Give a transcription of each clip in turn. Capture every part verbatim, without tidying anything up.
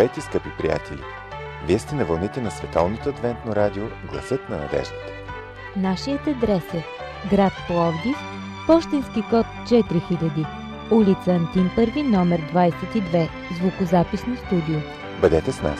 Здравейте, скъпи приятели! Вие сте на вълните на Световното адвентно радио Гласът на надеждата. Нашият адрес е град Пловдив, пощенски код четири хиляди, улица Антим първи, номер двадесет и две, звукозаписно студио. Бъдете с нас!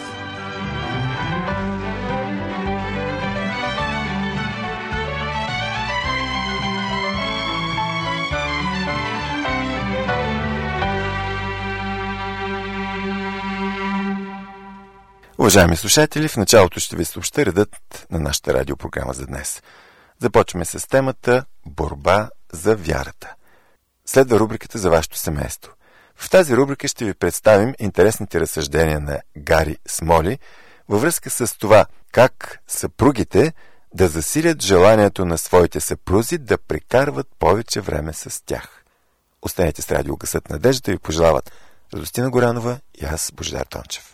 Уважаеми слушатели, в началото ще ви съобща редът на нашата радиопрограма за днес. Започваме с темата Борба за вярата. Следва рубриката за вашето семейство. В тази рубрика ще ви представим интересните разсъждения на Гари Смоли във връзка с това как съпругите да засилят желанието на своите съпрузи да прекарват повече време с тях. Останете с радио Гласът на надеждата и ви пожелават Радостина Горанова и аз, Божидар Тончев.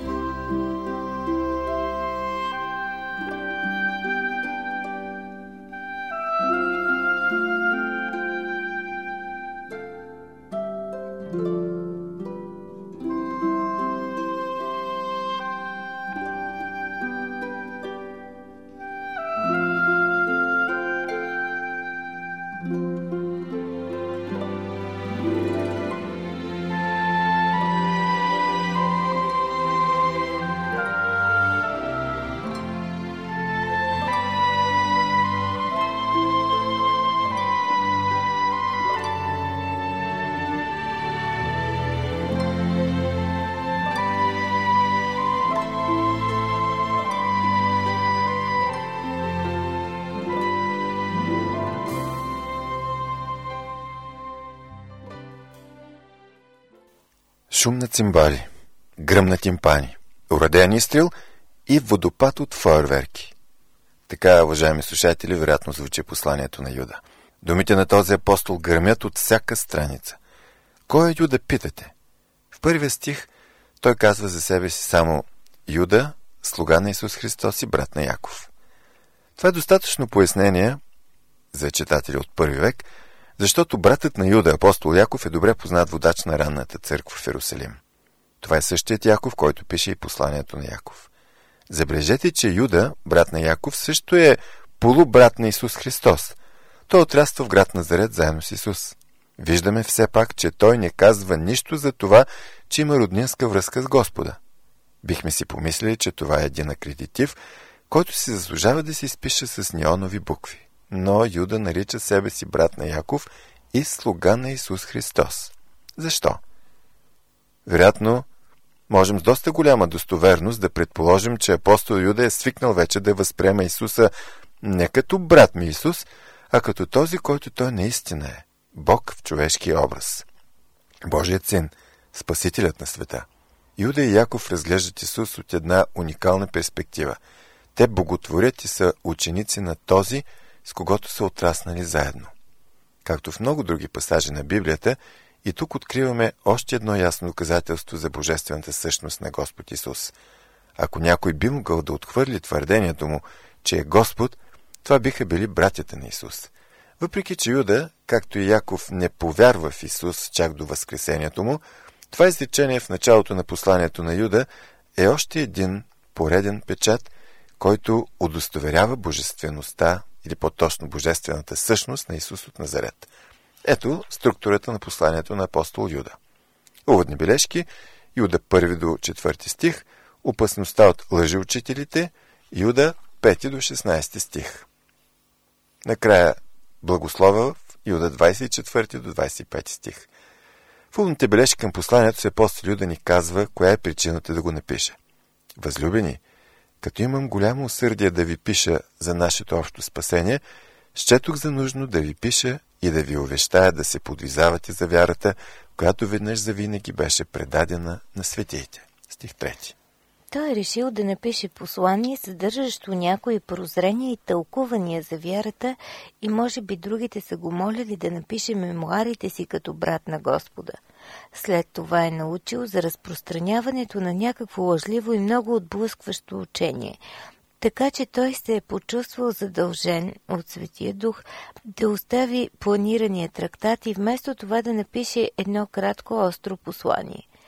Шум на цимбали, гръм на тимпани, уреден изстрел и водопад от фойерверки. Така, уважаеми слушатели, вероятно звучи посланието на Юда. Думите на този апостол гърмят от всяка страница. Кой е Юда, питате? В първия стих той казва за себе си само Юда, слуга на Исус Христос и брат на Яков. Това е достатъчно пояснение за читатели от първи век, защото братът на Юда, апостол Яков, е добре познат водач на ранната църква в Йерусалим. Това е същият Яков, който пише и посланието на Яков. Забележете, че Юда, брат на Яков, също е полубрат на Исус Христос. Той отраства в град Назарет заедно с Исус. Виждаме все пак, че той не казва нищо за това, че има роднинска връзка с Господа. Бихме си помислили, че това е един акредитив, който се заслужава да се изпише с неонови букви. Но Юда нарича себе си брат на Яков и слуга на Исус Христос. Защо? Вероятно, можем с доста голяма достоверност да предположим, че апостол Юда е свикнал вече да възприема Исуса не като брат ми Исус, а като този, който той наистина е. Бог в човешки образ. Божият син, спасителят на света. Юда и Яков разглеждат Исус от една уникална перспектива. Те боготворят и са ученици на този, с когото са отраснали заедно. Както в много други пасажи на Библията, и тук откриваме още едно ясно доказателство за божествената същност на Господ Исус. Ако някой би могъл да отхвърли твърдението му, че е Господ, това биха били братята на Исус. Въпреки че Юда, както и Яков, не повярва в Исус чак до възкресението му, това изречение в началото на посланието на Юда е още един пореден печат, който удостоверява божествеността или по-точно божествената същност на Исус от Назарет. Ето структурата на посланието на апостол Юда. Уводни бележки, Юда първи до четвърти стих, опасността от лъжеучителите, Юда пети до шестнадесети стих. Накрая благослова в Юда двадесет и четвърти до двадесет и пети стих. В уводните бележки към посланието си апостол Юда ни казва, коя е причината да го напише. Възлюбени, като имам голямо усърдие да ви пиша за нашето общо спасение, счетох за нужно да ви пиша и да ви увещая да се подвизавате за вярата, която веднъж завинаги беше предадена на светиите. Стих трети. Той е решил да напише послание, съдържащо някои прозрения и тълкувания за вярата, и може би другите са го молили да напише мемуарите си като брат на Господа. След това е научил за разпространяването на някакво лъжливо и много отблъскващо учение. Така че той се е почувствал задължен от Светия Дух да остави планирания трактат и вместо това да напише едно кратко остро послание.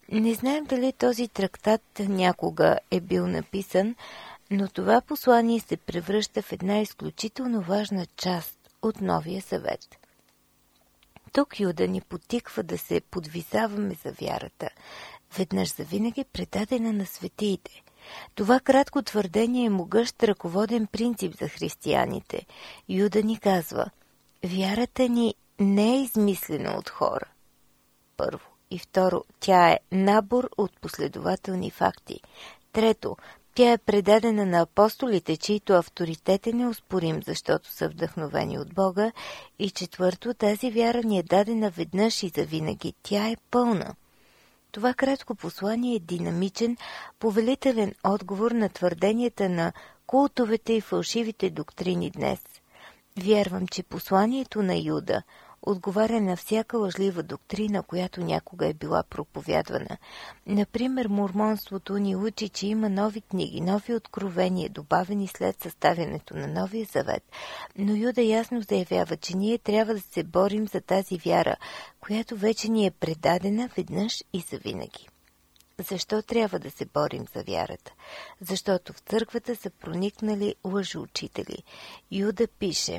Не знаем дали този трактат някога е бил написан, но това послание се превръща в една изключително важна част от Новия Завет. Тук Юда ни потиква да се подвизаваме за вярата, веднъж завинаги предадена на светиите. Това кратко твърдение е могъщ ръководен принцип за християните. Юда ни казва: вярата ни не е измислена от хора. Първо. И второ, тя е набор от последователни факти. Трето, тя е предадена на апостолите, чието авторитет е неоспорим, защото са вдъхновени от Бога. И четвърто, тази вяра ни е дадена веднъж и завинаги. Тя е пълна. Това кратко послание е динамичен, повелителен отговор на твърденията на култовете и фалшивите доктрини днес. Вярвам, че посланието на Юда отговаря на всяка лъжлива доктрина, която някога е била проповядвана. Например, мормонството ни учи, че има нови книги, нови откровения, добавени след съставянето на Новия Завет. Но Юда ясно заявява, че ние трябва да се борим за тази вяра, която вече ни е предадена веднъж и завинаги. Защо трябва да се борим за вярата? Защото в църквата са проникнали лъжеучители. Юда пише: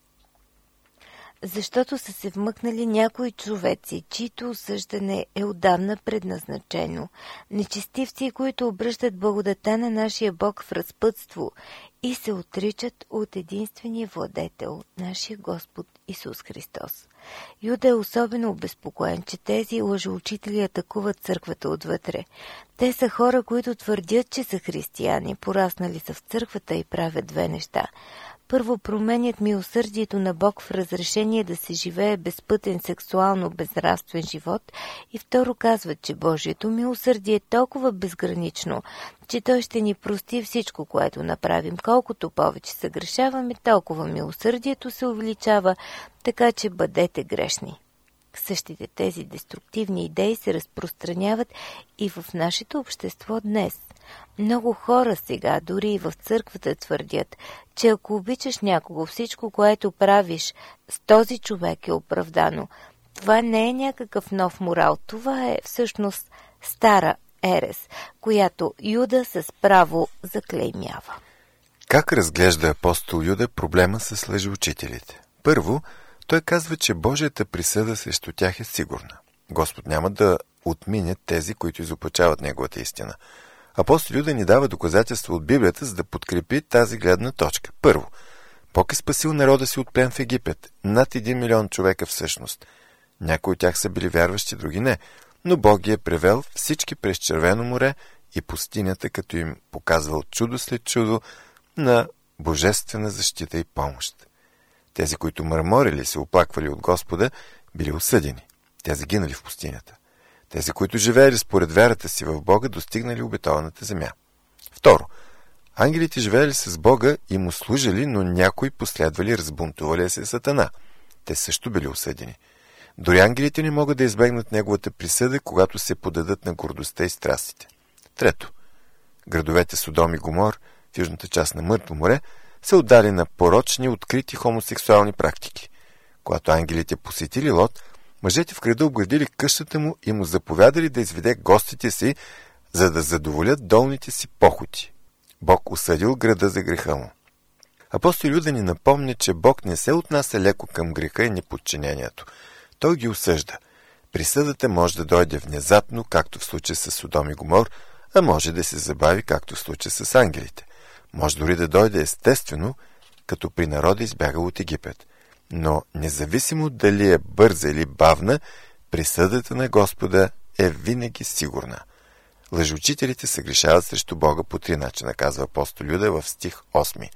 защото са се вмъкнали някои човеци, чието осъждане е отдавна предназначено, нечестивци, които обръщат благодата на нашия Бог в разпътство и се отричат от единствения владетел, нашия Господ Исус Христос. Юда е особено обезпокоен, че тези лъжеучители атакуват църквата отвътре. Те са хора, които твърдят, че са християни, пораснали са в църквата и правят две неща. Първо, променят милосърдието на Бог в разрешение да се живее безпътен, сексуално безнравствен живот, и второ, казват, че Божието милосърдие е толкова безгранично, че Той ще ни прости всичко, което направим. Колкото повече съгрешаваме, толкова милосърдието се увеличава, така че бъдете грешни. Същите тези деструктивни идеи се разпространяват и в нашето общество днес. Много хора сега, дори и в църквата, твърдят, че ако обичаш някого, всичко, което правиш с този човек е оправдано. Това не е някакъв нов морал, това е всъщност стара ерес, която Юда с право заклеймява. Как разглежда апостол Юда проблема с лъжеучителите? Първо, той казва, че Божията присъда срещу тях е сигурна. Господ няма да отмине тези, които изопачават неговата истина. Апостол Юда ни дава доказателства от Библията, за да подкрепи тази гледна точка. Първо, Бог е спасил народа си от плен в Египет. Над един милион човека всъщност. Някои от тях са били вярващи, други не. Но Бог ги е превел всички през Червено море и пустинята, като им показвал чудо след чудо на божествена защита и помощ. Тези, които мърморили и се оплаквали от Господа, били осъдени. Те загинали в пустинята. Тези, които живеели според вярата си в Бога, достигнали обетованата земя. Второ, ангелите живеели с Бога и му служили, но някои последвали, разбунтували се Сатана. Те също били осъдени. Дори ангелите не могат да избегнат неговата присъда, когато се подадат на гордостта и страстите. Трето, градовете Содом и Гомор в южната част на Мъртво море се отдали на порочни, открити хомосексуални практики. Когато ангелите посетили Лот, мъжете в града обградили къщата му и му заповядали да изведе гостите си, за да задоволят долните си похоти. Бог осъдил града за греха му. Апостол Юда ни напомня, че Бог не се отнася леко към греха и неподчинението. Той ги осъжда. Присъдата може да дойде внезапно, както в случая с Содом и Гомор, а може да се забави, както в случая с ангелите. Може дори да дойде естествено, като при народа избягал от Египет. Но независимо дали е бърза или бавна, присъдата на Господа е винаги сигурна. Лъжеучителите се грешават срещу Бога по три начина, казва апостол Юда в стих осми.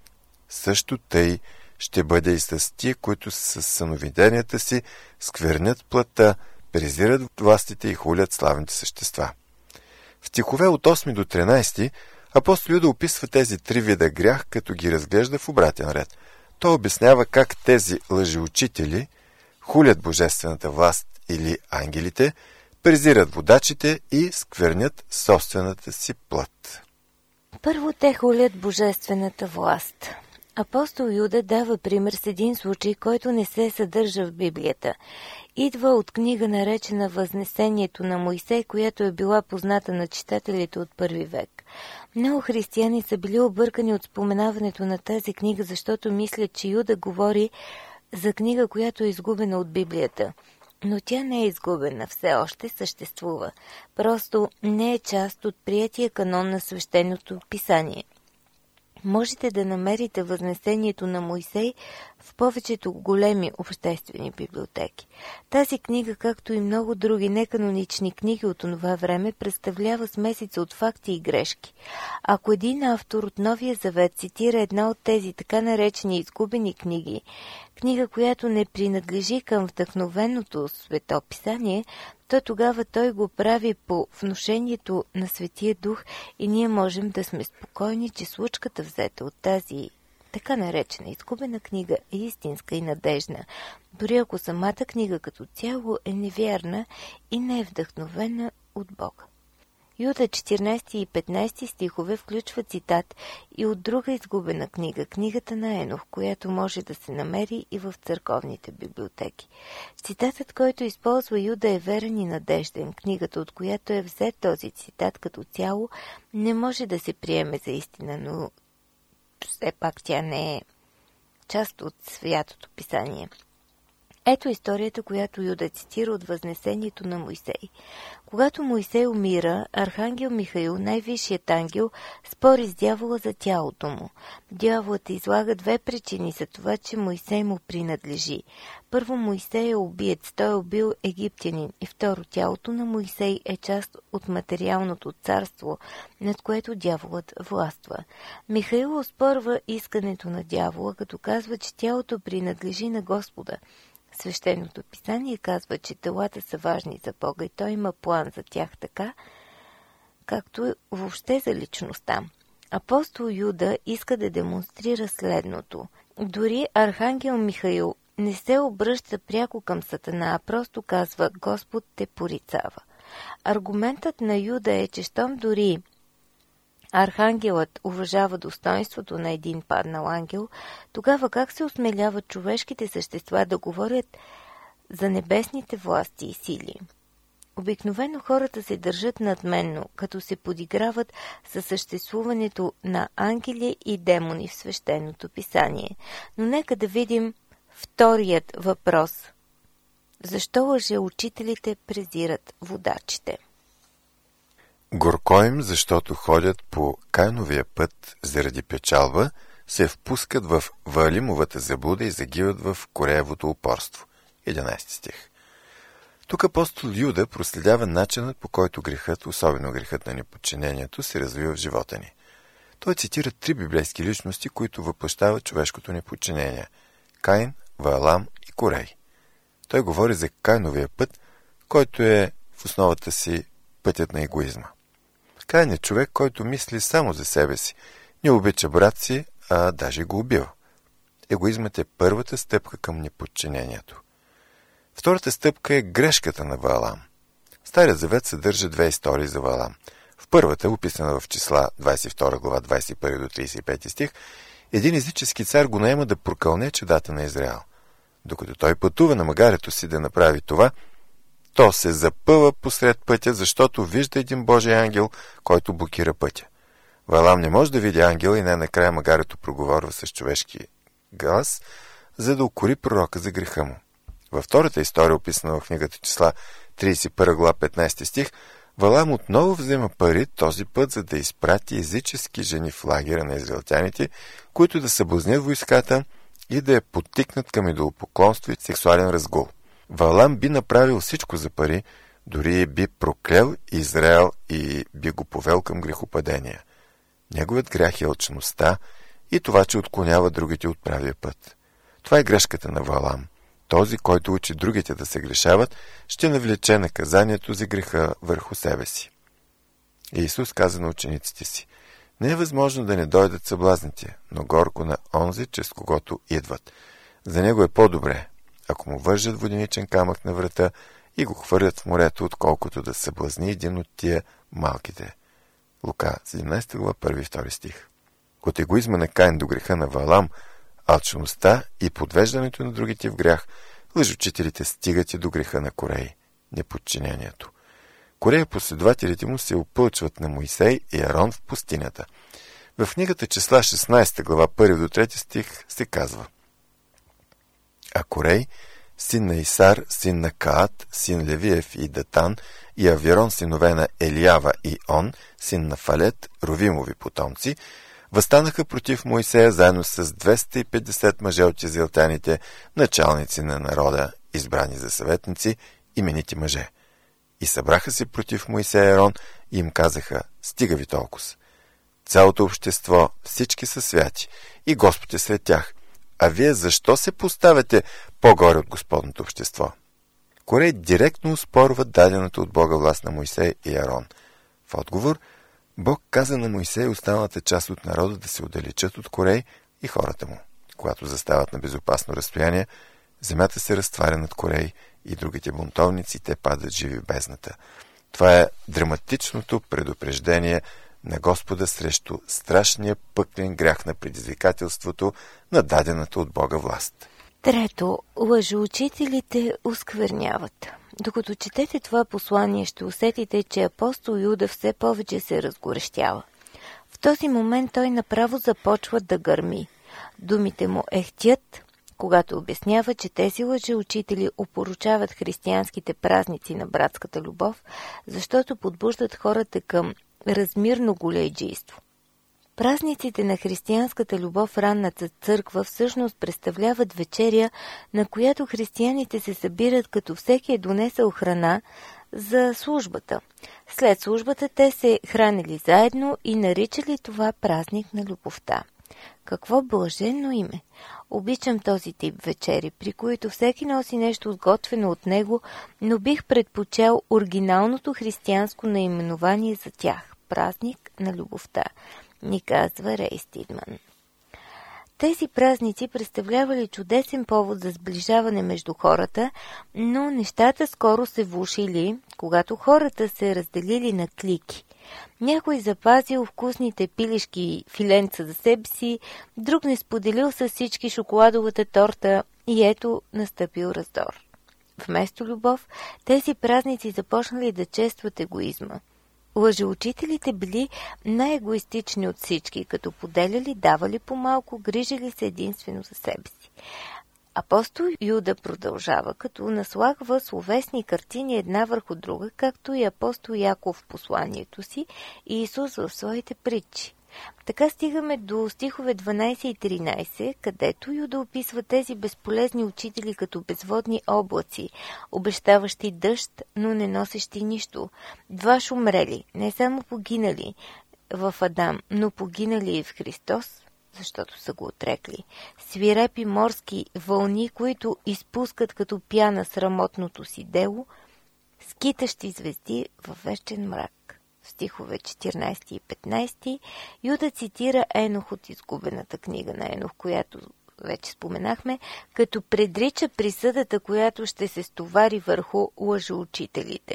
Също тъй ще бъде и с тия, които с съновиденията си сквернят плътта, презират властите и хулят славните същества. В стихове от осми до тринайсети апостол Юда описва тези три вида грях, като ги разглежда в обратен ред. Той обяснява как тези лъжеучители хулят божествената власт или ангелите, презират водачите и сквернят собствената си плът. Първо те хулят божествената власт. Апостол Юда дава пример с един случай, който не се съдържа в Библията. идва от книга, наречена Възнесението на Мойсей, която е била позната на читателите от първи век. Много християни са били объркани от споменаването на тази книга, защото мислят, че Юда говори за книга, която е изгубена от Библията. Но тя не е изгубена, все още съществува. Просто не е част от приетия канон на свещеното писание. Можете да намерите Възнесението на Мойсей в повечето големи обществени библиотеки. Тази книга, както и много други неканонични книги от това време, представлява смесица от факти и грешки. Ако един автор от Новия Завет цитира една от тези така наречени изгубени книги, книга, която не принадлежи към вдъхновеното светописание, то тогава той го прави по внушението на Светия Дух и ние можем да сме спокойни, че случката, взета от тази така наречена изгубена книга, е истинска и надежна, дори ако самата книга като цяло е невярна и не е вдъхновена от Бога. Юда четиринайсети и петнайсети стихове включва цитат и от друга изгубена книга, книгата на Енох, която може да се намери и в църковните библиотеки. Цитатът, който използва Юда, е верен и надежден. Книгата, от която е взет този цитат като цяло, не може да се приеме за истина, но все пак тя не е част от святото писание. Ето историята, която Юда цитира от Възнесението на Мойсей. Когато Мойсей умира, архангел Михаил, най-висшият ангел, спори с дявола за тялото му. Дяволът излага две причини за това, че Мойсей му принадлежи. Първо, Мойсей е убиец, той е убил египтянин. И второ, тялото на Мойсей е част от материалното царство, над което дяволът властва. Михаил оспорва искането на дявола, като казва, че тялото принадлежи на Господа. Свещеното писание казва, че телата са важни за Бога и той има план за тях така, както въобще за личността. Апостол Юда иска да демонстрира следното. Дори архангел Михаил не се обръща пряко към Сатана, а просто казва: Господ те порицава. Аргументът на Юда е, че щом дори архангелът уважава достоинството на един паднал ангел, тогава как се осмеляват човешките същества да говорят за небесните власти и сили? Обикновено хората се държат надменно, като се подиграват със съществуването на ангели и демони в свещеното писание. Но нека да видим вторият въпрос. Защо лъжеучителите презират водачите? Горко им, защото ходят по Кайновия път заради печалба, се впускат в Ваалимовата заблуда и загиват в Кореевото упорство. единайсети стих. Тук апостол Юда проследява начинът, по който грехът, особено грехът на неподчинението, се развива в живота ни. Той цитира три библейски личности, които въплъщават човешкото неподчинение – Каин, Ваалам и Корей. Той говори за Кайновия път, който е в основата си пътят на егоизма. Каин е човек, който мисли само за себе си, не обича брат си, а даже го убива. Егоизмът е първата стъпка към неподчинението. Втората стъпка е грешката на Ваалам. Старият завет съдържа две истории за Ваалам. В първата, описана в числа двайсет и втора глава, двайсет и първи до трийсет и пети стих, един езически цар го наема да прокълне чедата на Израел. Докато той пътува на магарето си да направи това, то се запъва посред пътя, защото вижда един Божий ангел, който блокира пътя. Ваалам не може да види ангела и най-накрая магарето проговорва с човешки глас, за да укори пророка за греха му. Във втората история, описана в книгата числа трийсет и първа глава, петнайсети стих, Ваалам отново взема пари този път, за да изпрати езически жени в лагера на израелтяните, които да съблазнят войската и да я подтикнат към идолопоклонство и сексуален разгул. Ваалам би направил всичко за пари, дори би проклял Израел и би го повел към грехопадения. Неговият грях е алчността и това, че отклонява другите от правия път. Това е грешката на Ваалам. Този, който учи другите да се грешават, ще навлече наказанието за греха върху себе си. Иисус каза на учениците си: не е възможно да не дойдат съблазните, но горко на онзи, чрез когото идват. За него е по-добре, ако му вържат воденичен камък на врата и го хвърлят в морето, отколкото да съблазни един от тия малките. Лука, седемнайсета глава, първи и втори стих. От егоизма на Каин до греха на Ваалам, алчността и подвеждането на другите в грях, лъжоучителите стигат и до греха на Корей, неподчинението. Корей последователите му се опълчват на Моисей и Арон в пустинята. В книгата Числа шестнадесета глава първи до трети стих се казва: А Корей, син на Исар, син на Каат, син Левиев и Датан, и Авирон, синове на Елиява и Он, син на Фалет, Ровимови потомци, възстанаха против Моисея заедно с двеста и петдесет мъже от израелтяните, началници на народа, избрани за съветници, именити мъже. И събраха се против Моисея и Арон и им казаха: Стига ви толкова. Цялото общество, всички са святи и Господ е сред тях. А вие защо се поставяте по-горе от Господното общество? Корей директно оспорват дадената от Бога власт на Моисей и Арон. В отговор, Бог каза на Моисей и останалата част от народа да се отдалечат от Корей и хората му. Когато застават на безопасно разстояние, земята се разтваря над Корей и другите бунтовници, те падат живи в бездната. Това е драматичното предупреждение на Господа срещу страшния пъклен грях на предизвикателството на дадената от Бога власт. Трето, лъжеучителите оскверняват. Докато четете това послание, ще усетите, че апостол Юда все повече се разгорещява. В този момент той направо започва да гърми. Думите му ехтят, когато обяснява, че тези лъжеучители опоручават християнските празници на братската любов, защото подбуждат хората към размирно голейджийство. Празниците на християнската любов в ранната църква всъщност представляват вечеря, на която християните се събират, като всеки е донесъл храна за службата. След службата те се хранили заедно и наричали това празник на любовта. Какво блаженно име! Обичам този тип вечери, при които всеки носи нещо сготвено от него, но бих предпочел оригиналното християнско наименование за тях – празник на любовта, ни казва Рей Стидман. Тези празници представлявали чудесен повод за сближаване между хората, но нещата скоро се влошили, когато хората се разделили на клики. Някой запазил вкусните пилешки филенца за себе си, друг не споделил с всички шоколадовата торта и ето настъпил раздор. Вместо любов, тези празници започнали да честват егоизма. Лъжеучителите били най-егоистични от всички, като поделяли, давали по-малко, грижили се единствено за себе си. Апостол Юда продължава, като наслагва словесни картини една върху друга, както и апостол Яков в посланието си и Исус в своите притчи. Така стигаме до стихове дванадесет и тринадесет, където Юда описва тези безполезни учители като безводни облаци, обещаващи дъжд, но не носещи нищо. Дваш умрели, не само погинали в Адам, но погинали и в Христос, защото са го отрекли. Свирепи морски вълни, които изпускат като пяна срамотното си дело, скитащи звезди във вечен мрак. В стихове четиринадесет и петнадесет Юда цитира Енох от изгубената книга на Енох, която вече споменахме, като предрича присъдата, която ще се стовари върху лъжеучителите.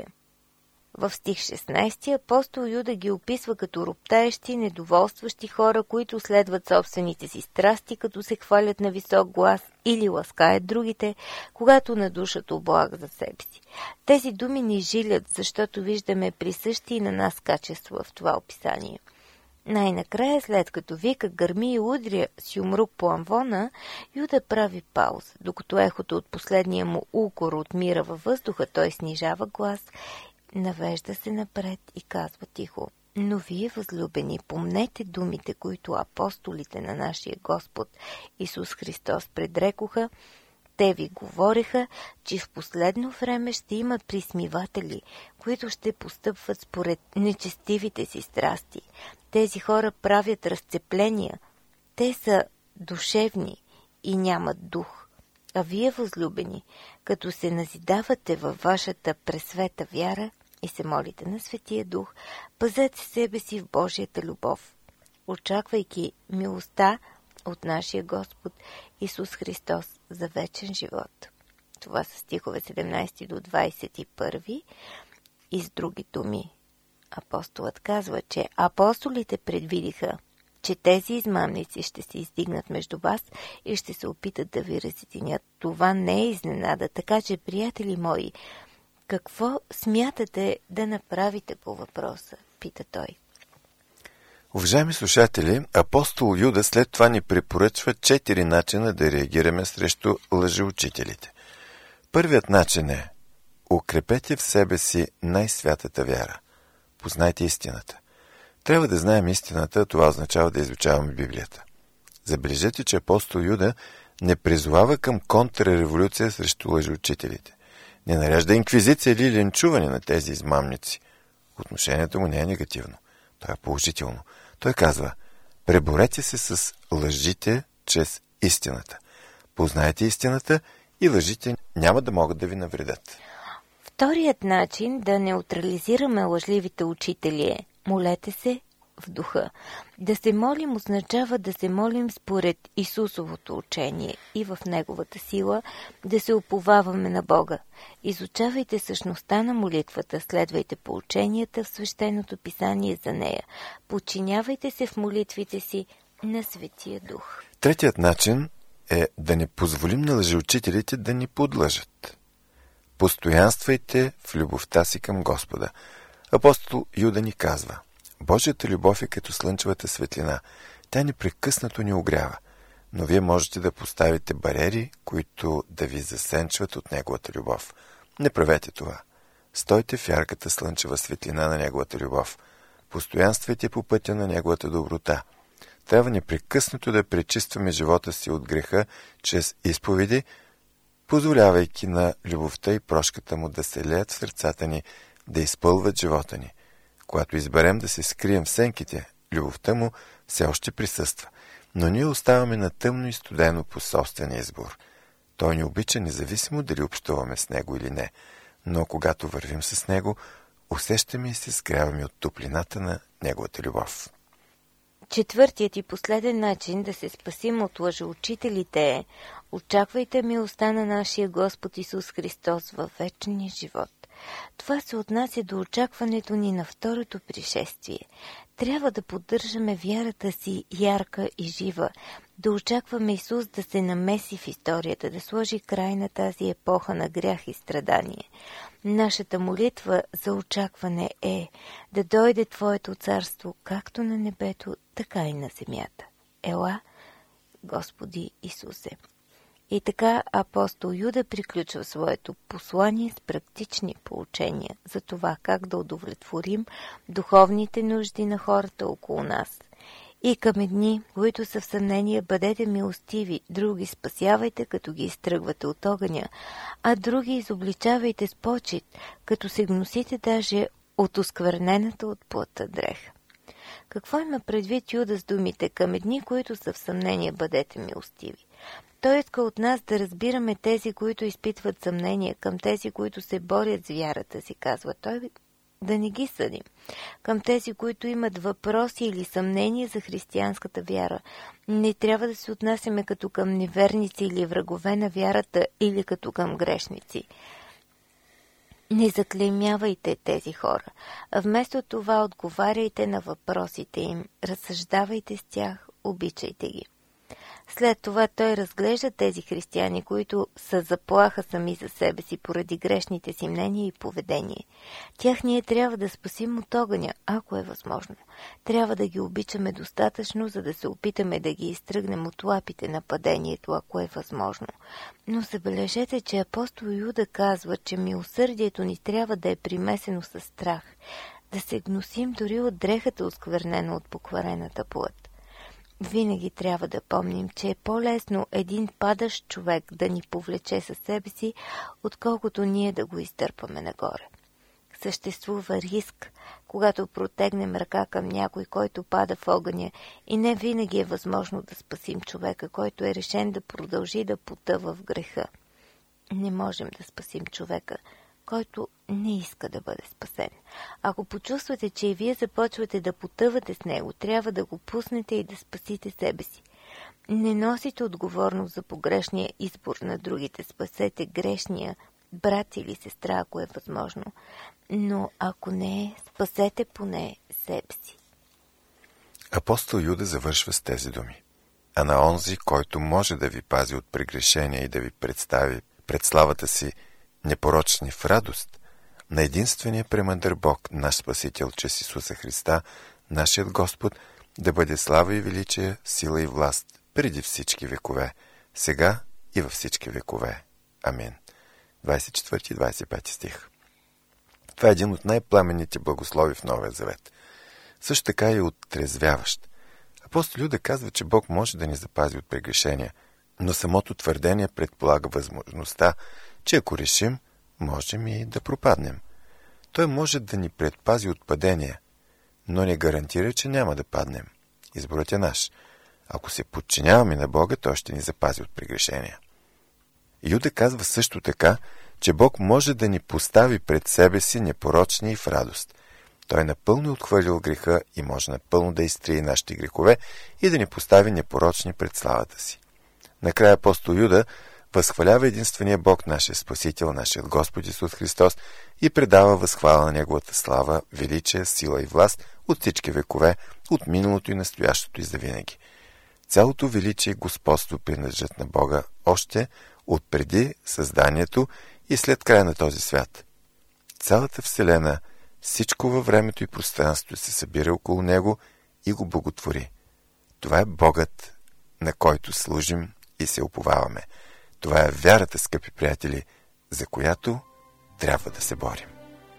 В стих шестнадесет апостол Юда ги описва като роптаещи, недоволстващи хора, които следват собствените си страсти, като се хвалят на висок глас или ласкаят другите, когато надушат облага за себе си. Тези думи ни жилят, защото виждаме присъщи и на нас качества в това описание. Най-накрая, след като вика, гърми и удря с юмрук по амвона, Юда прави пауза. Докато ехото от последния му укор отмира във въздуха, той снижава глас, навежда се напред и казва тихо: но вие, възлюбени, помнете думите, които апостолите на нашия Господ Исус Христос предрекоха. Те ви говореха, че в последно време ще има присмиватели, които ще постъпват според нечестивите си страсти. Тези хора правят разцепления. Те са душевни и нямат дух. А вие, възлюбени, като се назидавате във вашата пресвета вяра и се молите на Светия Дух, пазете себе си в Божията любов, очаквайки милостта от нашия Господ Исус Христос за вечен живот. Това са стихове седемнадесет до двадесет и първи. И с други думи, апостолът казва, че апостолите предвидиха, че тези измамници ще се издигнат между вас и ще се опитат да ви разединят. Това не е изненада, така че, приятели мои, какво смятате да направите по въпроса? Пита той. Уважаеми слушатели, апостол Юда след това ни препоръчва четири начина да реагираме срещу лъжеучителите. Първият начин е: укрепете в себе си най-святата вяра. Познайте истината. Трябва да знаем истината, това означава да изучаваме Библията. Забележете, че апостол Юда не призовава към контрреволюция срещу лъжеучителите. Не нарежда инквизиция или линчуване на тези измамници. Отношението му не е негативно. То е положително. Той казва: преборете се с лъжите чрез истината. Познайте истината и лъжите няма да могат да ви навредят. Вторият начин да неутрализираме лъжливите учители е: молете се в духа. Да се молим означава да се молим според Исусовото учение и в Неговата сила, да се уповаваме на Бога. Изучавайте същността на молитвата, следвайте поученията в Свещеното писание за нея. Подчинявайте се в молитвите си на Светия Дух. Третият начин е да не позволим на лъжеучителите да ни подлъжат. Постоянствайте в любовта си към Господа. Апостол Юда ни казва: Божията любов е като слънчевата светлина. Тя непрекъснато ни огрява. Но вие можете да поставите бариери, които да ви засенчват от Неговата любов. Не правете това. Стойте в ярката слънчева светлина на Неговата любов. Постоянствайте по пътя на Неговата доброта. Трябва непрекъснато да пречистваме живота си от греха чрез изповеди, позволявайки на любовта и прошката му да се леят в сърцата ни, да изпълват живота ни. Когато изберем да се скрием в сенките, любовта му все още присъства, но ние оставаме на тъмно и студено по собствения избор. Той ни обича независимо дали общуваме с него или не, но когато вървим с него, усещаме и се сгряваме от топлината на неговата любов. Четвъртият и последен начин да се спасим от лъжеучителите е: очаквайте милостта на нашия Господ Исус Христос във вечния живот. Това се отнася до очакването ни на второто пришествие. Трябва да поддържаме вярата си ярка и жива, да очакваме Исус да се намеси в историята, да сложи край на тази епоха на грях и страдание. Нашата молитва за очакване е: да дойде Твоето царство както на небето, така и на земята. Ела, Господи Исусе! И така апостол Юда приключва своето послание с практични поучения за това как да удовлетворим духовните нужди на хората около нас. И към едни, които са в съмнение, бъдете милостиви, други спасявайте, като ги изтръгвате от огъня, а други изобличавайте с почит, като се гносите даже от осквернената от плътта дреха. Какво има предвид Юда с думите към едни, които са в съмнение, бъдете милостиви? Той иска от нас да разбираме тези, които изпитват съмнение, към тези, които се борят с вярата си, казва той, да не ги съдим. Към тези, които имат въпроси или съмнения за християнската вяра, не трябва да се отнасяме като към неверници или врагове на вярата, или като към грешници. Не заклеймявайте тези хора, а вместо това отговаряйте на въпросите им, разсъждавайте с тях, обичайте ги. След това той разглежда тези християни, които са заплаха сами за себе си поради грешните си мнения и поведение. Тях ние трябва да спасим от огъня, ако е възможно. Трябва да ги обичаме достатъчно, за да се опитаме да ги изтръгнем от лапите на падението, ако е възможно. Но забележете, че апостол Юда казва, че милосърдието ни трябва да е примесено със страх, да се гносим дори от дрехата, осквернена от покварената плът. Винаги трябва да помним, че е по-лесно един падащ човек да ни повлече със себе си, отколкото ние да го изтърпаме нагоре. Съществува риск, когато протегнем ръка към някой, който пада в огъня, и не винаги е възможно да спасим човека, който е решен да продължи да потъва в греха. Не можем да спасим човека, който не иска да бъде спасен. Ако почувствате, че и вие започвате да потъвате с него, трябва да го пуснете и да спасите себе си. Не носите отговорност за погрешния избор на другите. Спасете грешния брат или сестра, ако е възможно. Но ако не е, спасете поне себе си. Апостол Юда завършва с тези думи. А на онзи, който може да ви пази от прегрешения и да ви представи пред славата си непорочни в радост, на единствения премъдър Бог, наш Спасител, чрез Исуса Христа, нашият Господ, да бъде слава и величие, сила и власт преди всички векове, сега и във всички векове. Амин. двадесет и четвърти и двадесет и пети стих. Това е един от най-пламенните благослови в Новия Завет. Също така и оттрезвяващ. Апостол Юда казва, че Бог може да ни запази от прегрешения, но самото твърдение предполага възможността, че ако решим, можем и да пропаднем. Той може да ни предпази от падения, но не гарантира, че няма да паднем. Изборът е наш. Ако се подчиняваме на Бога, Той ще ни запази от прегрешения. Юда казва също така, че Бог може да ни постави пред себе си непорочни и в радост. Той напълно отхвърлил греха и може напълно да изтрие нашите грехове и да ни постави непорочни пред славата си. Накрая апостол Юда възхвалява единствения Бог, нашия Спасител, нашият Господ Исус Христос и предава възхвала на Неговата слава, величие, сила и власт от всички векове, от миналото и настоящото и завинаги. Цялото величие и господство принадлежат на Бога още от преди създанието и след края на този свят. Цялата Вселена, всичко във времето и пространството се събира около Него и го боготвори. Това е Богът, на който служим и се уповаваме. Това е вярата, скъпи приятели, за която трябва да се борим.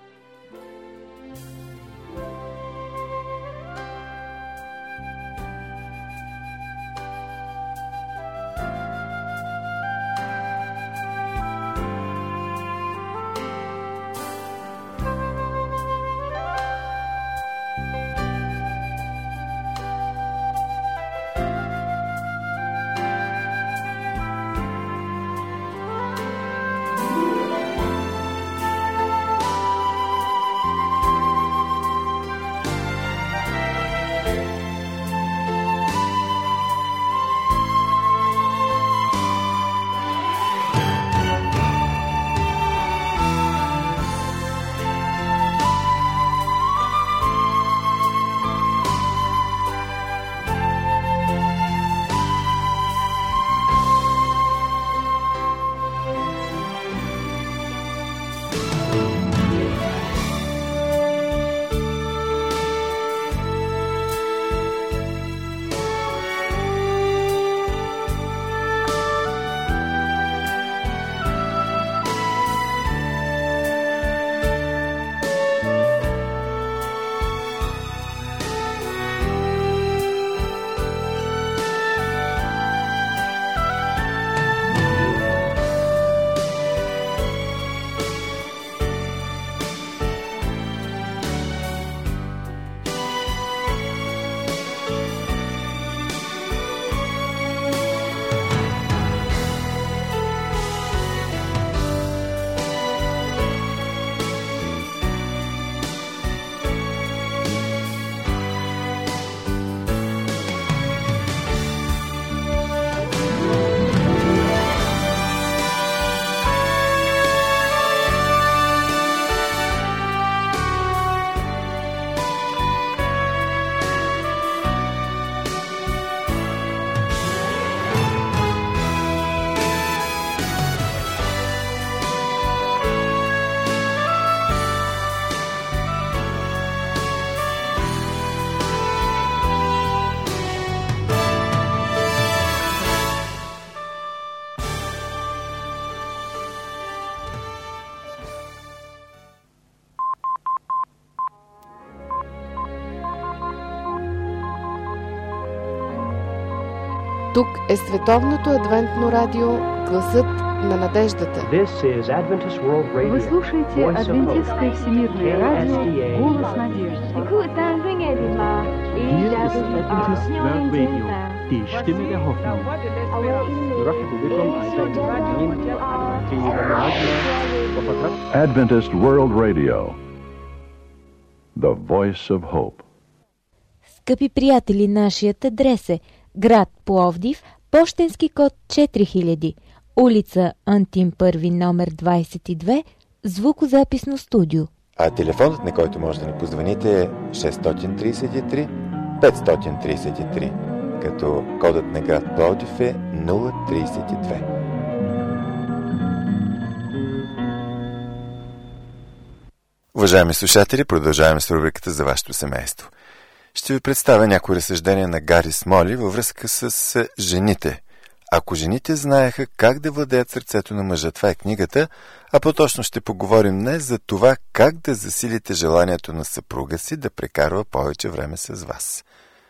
Тук е Световното адвентно радио Гласът на надеждата. Вы слушаете Адвентистское всемирное радио Голос надежды. Die Stimme der Hoffnung. Adventist World Radio, the voice of hope. Скъпи приятели, нашият адрес е град Пловдив, пощенски код четири хиляди, улица Антим първи, номер двадесет и две, звукозаписно студио. А телефонът, на който може да ни позвоните, е шест три три, петстотин тридесет и три, като кодът на град Пловдив е нула тридесет и две. Уважаеми слушатели, продължаваме с рубриката за вашето семейство. Ще ви представя някои разсъждения на Гари Смоли във връзка с жените. Ако жените знаеха как да владеят сърцето на мъжа, това е книгата, а по-точно ще поговорим днес за това как да засилите желанието на съпруга си да прекарва повече време с вас.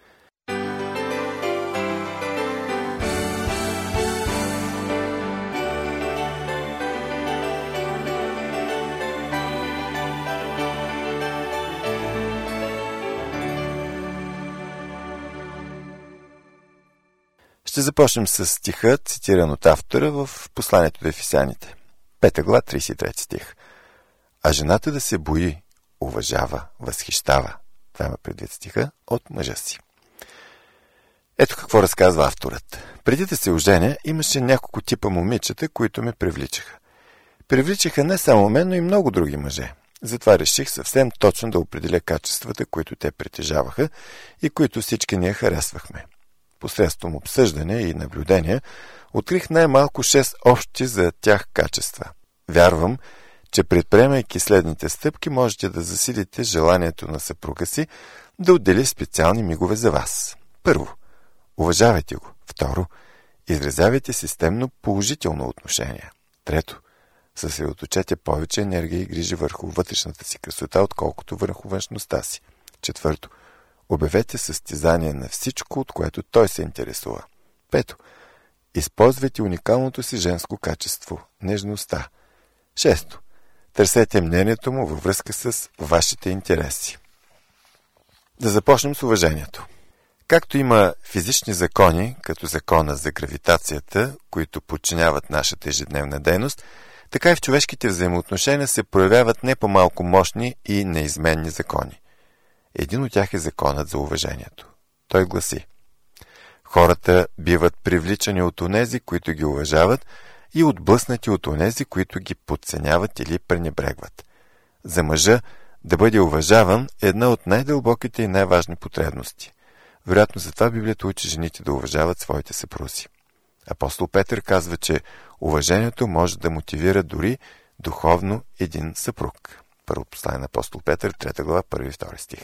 Ще започнем с стиха, цитиран от автора в посланието до Ефесяните. Пета глава, тридесет и трети стих. А жената да се бои, уважава, възхищава. Това има предвид стиха от мъжа си. Ето какво разказва авторът. Преди да се оженя, имаше няколко типа момичета, които ме привличаха. Привличаха не само мен, но и много други мъже. Затова реших съвсем точно да определя качествата, които те притежаваха и които всички ние харесвахме. Посредством обсъждане и наблюдение, открих най-малко шест общи за тях качества. Вярвам, че предприемайки следните стъпки, можете да засилите желанието на съпруга си да отдели специални мигове за вас. Първо, уважавайте го. Второ, изразявайте системно положително отношение. Трето, съсредоточете повече енергия и грижи върху вътрешната си красота, отколкото върху външността си. Четвърто, обявете състезание на всичко, от което той се интересува. Пето, използвайте уникалното си женско качество – нежността. Шесто, търсете мнението му във връзка с вашите интереси. Да започнем с уважението. Както има физични закони, като закона за гравитацията, които подчиняват нашата ежедневна дейност, така и в човешките взаимоотношения се проявяват не по-малко мощни и неизменни закони. Един от тях е законът за уважението. Той гласи: хората биват привличани от онези, които ги уважават, и отблъснати от онези, които ги подценяват или пренебрегват. За мъжа да бъде уважаван е една от най-дълбоките и най-важни потребности. Вероятно затова Библията учи жените да уважават своите съпрузи. Апостол Петър казва, че уважението може да мотивира дори духовно един съпруг. Първо послание на апостол Петър, трета глава, първи и втори стих.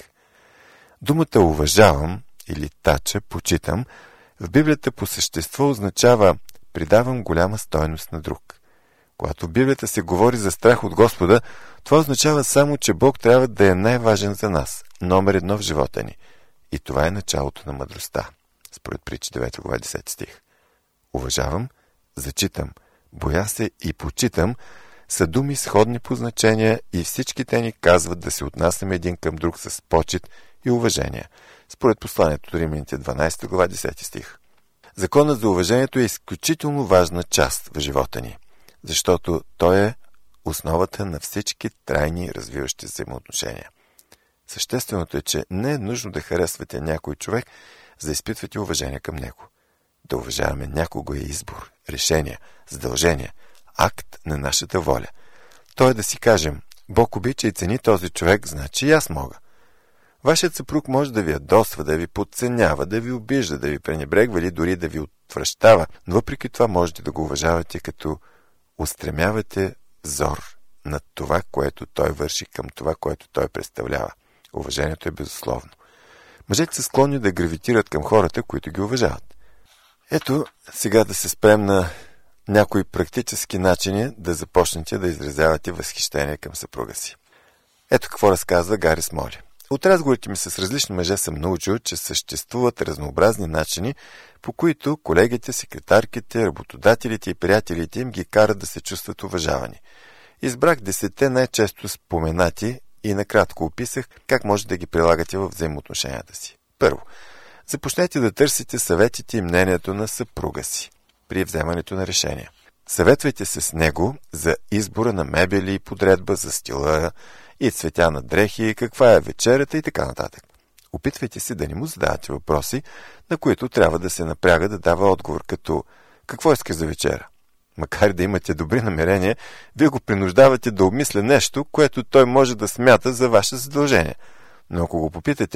Думата уважавам или тача, почитам, в Библията по същество означава придавам голяма стойност на друг. Когато в Библията се говори за страх от Господа, това означава само, че Бог трябва да е най-важен за нас, номер едно в живота ни. И това е началото на мъдростта, според Притчи девета глава, десети стих. Уважавам, зачитам, боя се и почитам са думи сходни по значение и всички те ни казват да се отнасяме един към друг с почит и уважение, според посланието до Римляните дванадесета глава, десети стих. Законът за уважението е изключително важна част в живота ни, защото той е основата на всички трайни развиващи взаимоотношения. Същественото е, че не е нужно да харесвате някой човек, за да изпитвате уважение към него. Да уважаваме някого е избор, решение, задължение, акт на нашата воля. То е да си кажем: Бог обича и цени този човек, значи и аз мога. Вашият съпруг може да ви ядосва, да ви подценява, да ви обижда, да ви пренебрегва или дори да ви отвращава, но въпреки това можете да го уважавате, като устремявате взор над това, което той върши, към това, което той представлява. Уважението е безусловно. Мъжете са склонни да гравитират към хората, които ги уважават. Ето, сега да се спрем на някои практически начини да започнете да изразявате възхищение към съпруга си. Ето какво разказва Гари Смоли. От разговорите ми с различни мъже съм научил, че съществуват разнообразни начини, по които колегите, секретарките, работодателите и приятелите им ги карат да се чувстват уважавани. Избрах десетте най-често споменати и накратко описах как може да ги прилагате във взаимоотношенията си. Първо, започнете да търсите съветите и мнението на съпруга си при вземането на решения. Съветвайте се с него за избора на мебели и подредба, за стила и цветя на дрехи, каква е вечерята и така нататък. Опитвайте се да не му задавате въпроси, на които трябва да се напряга да дава отговор, като какво искаш за вечера. Макар да имате добри намерения, вие го принуждавате да обмисля нещо, което той може да смята за ваше задължение. Но ако го попитате: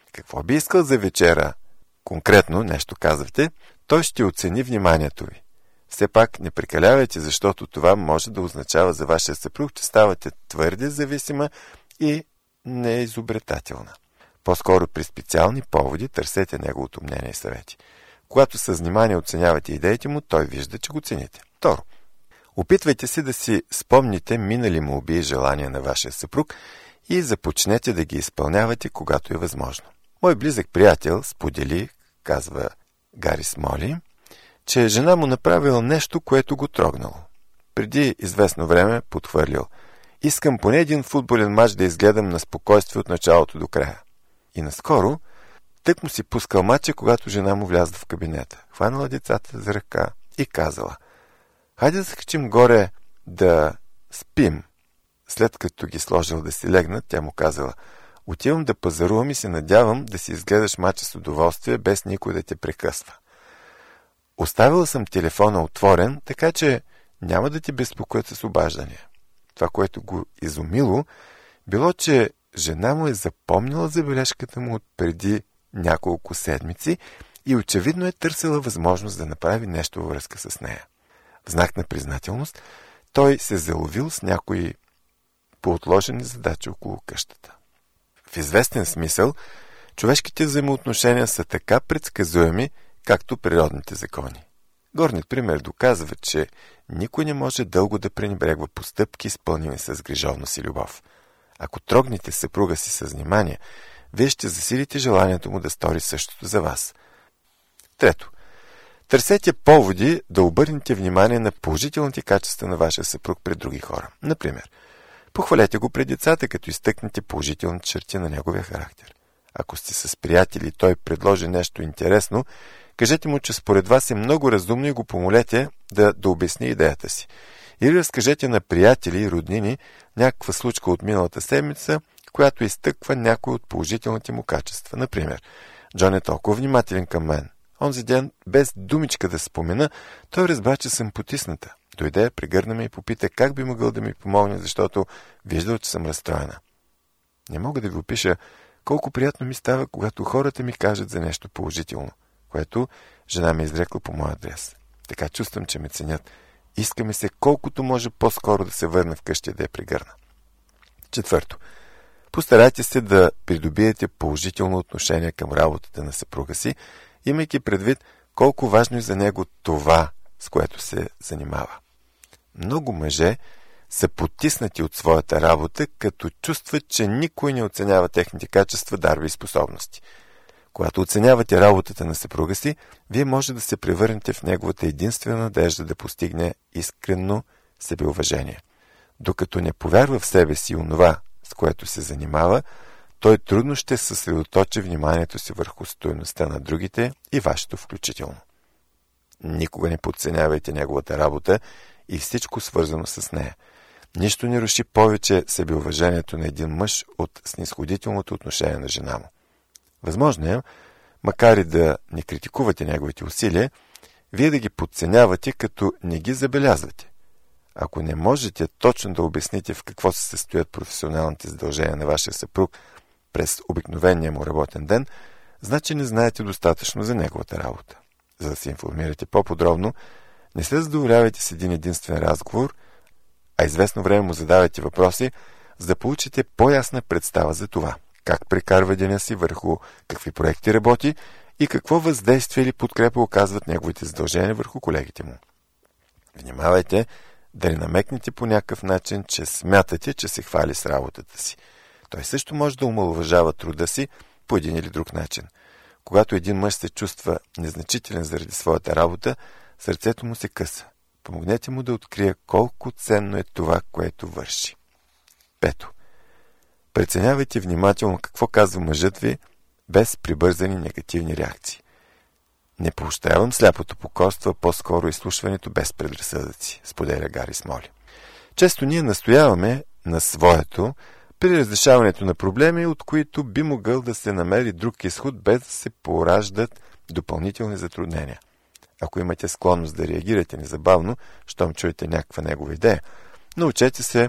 какво би искал за вечера, конкретно нещо казвате, той ще оцени вниманието ви. Все пак не прекалявайте, защото това може да означава за вашия съпруг, че ставате твърде зависима и неизобретателна. По-скоро при специални поводи търсете неговото мнение и съвети. Когато с внимание оценявате идеите му, той вижда, че го цените. Второ, опитвайте се да си спомните минали молби и желания на вашия съпруг и започнете да ги изпълнявате, когато е възможно. Мой близък приятел сподели, казва Гари Смоли, че жена му направила нещо, което го трогнало. Преди известно време подхвърлил: искам поне един футболен мач да изгледам на спокойствие от началото до края. И наскоро тък му си пускал мача, когато жена му влязла в кабинета. Хванала децата за ръка и казала: хайде да скачим горе да спим. След като ги сложил да си легнат, тя му казала: отивам да пазарувам и се надявам да си изгледаш мача с удоволствие, без никой да те прекъсва. Оставила съм телефона отворен, така че няма да ти безпокоят с обаждания. Това, което го изумило, било, че жена му е запомнила забележката му от преди няколко седмици и очевидно е търсила възможност да направи нещо във връзка с нея. В знак на признателност, той се заловил с някои поотложени задачи около къщата. В известен смисъл, човешките взаимоотношения са така предсказуеми, както природните закони. Горният пример доказва, че никой не може дълго да пренебрегва постъпки, изпълнени с грижовност и любов. Ако трогнете съпруга си с внимание, вие ще засилите желанието му да стори същото за вас. Трето, търсете поводи да обърнете внимание на положителните качества на вашия съпруг пред други хора. Например, похвалете го пред децата, като изтъкнете положителните черти на неговия характер. Ако сте с приятели и той предложи нещо интересно, кажете му, че според вас е много разумно и го помолете да, да обясни идеята си. Или разкажете на приятели и роднини някаква случка от миналата седмица, която изтъква някой от положителните му качества. Например, Джон е толкова внимателен към мен. Онзи ден, без думичка да спомена, той разбра, че съм потисната. Дойде, прегърна ме и попита как би могъл да ми помогне, защото виждал, че съм разстроена. Не мога да ви опиша колко приятно ми става, когато хората ми кажат за нещо положително, което жена ми е изрекла по моя адрес. Така чувствам, че ме ценят. Искаме се колкото може по-скоро да се върна вкъщи да я прегърна. Четвърто. Постарайте се да придобиете положително отношение към работата на съпруга си, имайки предвид колко важно е за него това, с което се занимава. Много мъже са потиснати от своята работа, като чувстват, че никой не оценява техните качества, дарби и способности. Когато оценявате работата на съпруга си, вие може да се превърнете в неговата единствена надежда да постигне искрено себеуважение. Докато не повярва в себе си и онова, с което се занимава, той трудно ще съсредоточи вниманието си върху стойността на другите и вашето включително. Никога не подценявайте неговата работа и всичко свързано с нея. Нищо не руши повече себеуважението на един мъж от снисходителното отношение на жена му. Възможно е, макар и да не критикувате неговите усилия, вие да ги подценявате, като не ги забелязвате. Ако не можете точно да обясните в какво се състоят професионалните задължения на вашия съпруг през обикновения му работен ден, значи не знаете достатъчно за неговата работа. За да се информирате по-подробно, не се задоволявайте с един единствен разговор, а известно време му задавайте въпроси, за да получите по-ясна представа за това, как прекарва деня си, върху какви проекти работи и какво въздействие или подкрепа оказват неговите задължения върху колегите му. Внимавайте да не намекнете по някакъв начин, че смятате, че се хвали с работата си. Той също може да омаловажава труда си по един или друг начин. Когато един мъж се чувства незначителен заради своята работа, сърцето му се къса. Помогнете му да открие колко ценно е това, което върши. Пето. Преценявайте внимателно какво казва мъжът ви, без прибързани негативни реакции. Не поощрявам сляпото покорство, по-скоро изслушването без предразсъдъци, споделя Гари Смоли. Често ние настояваме на своето при разрешаването на проблеми, от които би могъл да се намери друг изход, без да се пораждат допълнителни затруднения. Ако имате склонност да реагирате незабавно, щом чуете някаква негова идея, научете се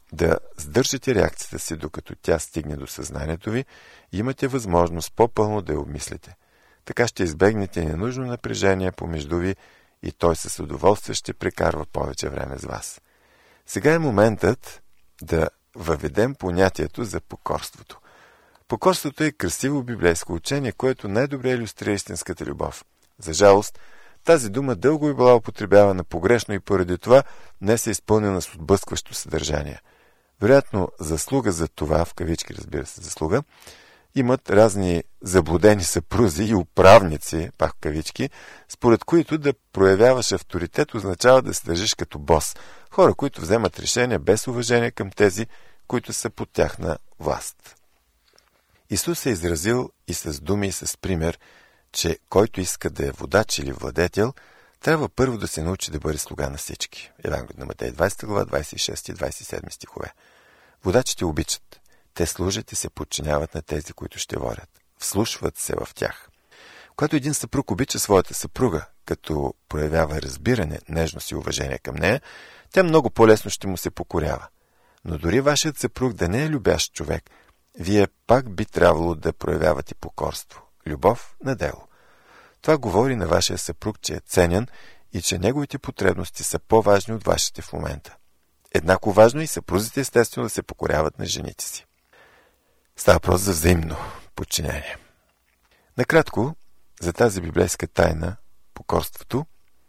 да сдържате реакцията си, докато тя стигне до съзнанието ви и имате възможност по-пълно да я обмислите. Така ще избегнете ненужно напрежение помежду ви и той с удоволствие ще прекарва повече време с вас. Сега е моментът да въведем понятието за покорството. Покорството е красиво библейско учение, което най-добре илюстрира истинската любов. За жалост, тази дума дълго е била употребявана погрешно и поради това днес е изпълнена с отблъскващо съдържание. Вероятно, заслуга за това, в кавички разбира се заслуга, имат разни заблудени съпрузи и управници, пак в кавички, според които да проявяваш авторитет означава да се държиш като бос. Хора, които вземат решения без уважение към тези, които са под тяхна власт. Исус е изразил и с думи, и с пример, че който иска да е водач или владетел, трябва първо да се научи да бъде слуга на всички. Евангелие на Матей, двадесета глава, двадесет и шести и двадесет и седми стихове. Водачите обичат. Те служат и се подчиняват на тези, които ще водят. Вслушват се в тях. Когато един съпруг обича своята съпруга, като проявява разбиране, нежност и уважение към нея, тя много по-лесно ще му се покорява. Но дори вашият съпруг да не е любящ човек, вие пак би трябвало да проявявате покорство, любов на дело. Това говори на вашия съпруг, че е ценен и че неговите потребности са по-важни от вашите в момента. Еднакво важно и съпрузите естествено да се покоряват на жените си. Става въпрос за взаимно подчинение. Накратко, за тази библейска тайна, покорството,